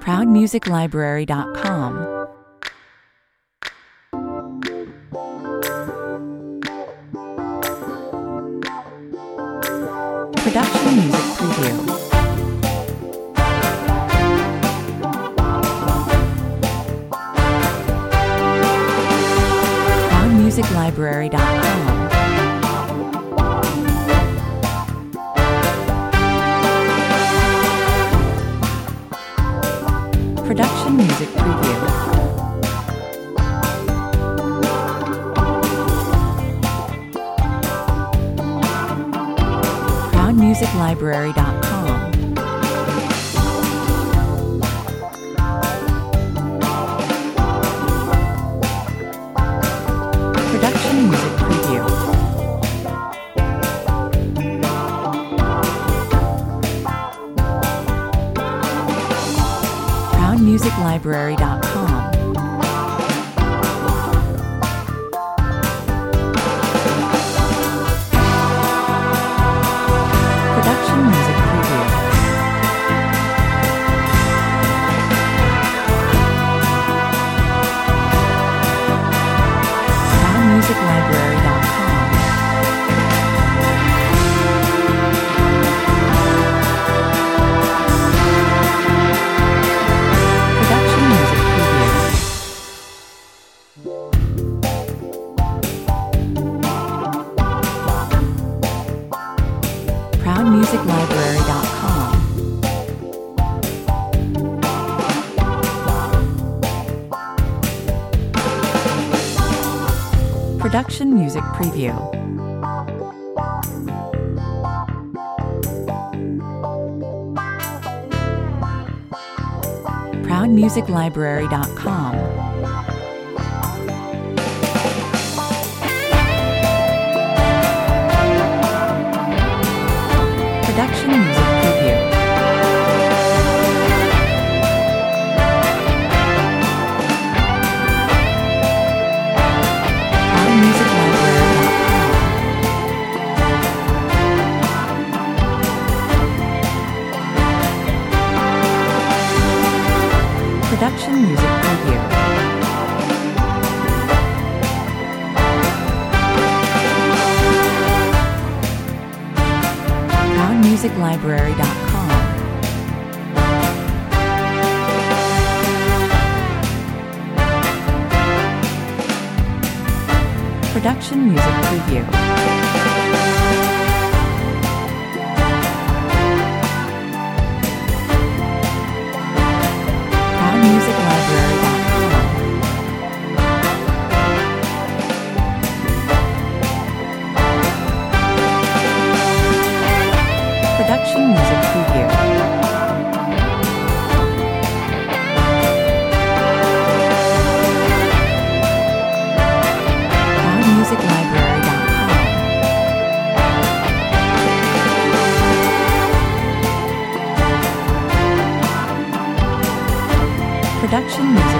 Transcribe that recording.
ProudMusicLibrary.com. Production Music Preview. ProudMusicLibrary.com. Production Music Preview. ProudMusicLibrary.com. Production Music Preview. ProudMusicLibrary.com. Production Music Preview. ProudMusicLibrary.com. Production Music Preview. ProudMusicLibrary.com. Production Music Preview. ProudMusicLibrary.com. Production Music Preview. ProudMusicLibrary.com. Production Music Preview. ProudMusicLibrary.com. Production Music Preview. ProudMusicLibrary.com. Production Music Preview. ProudMusicLibrary.com. Production Music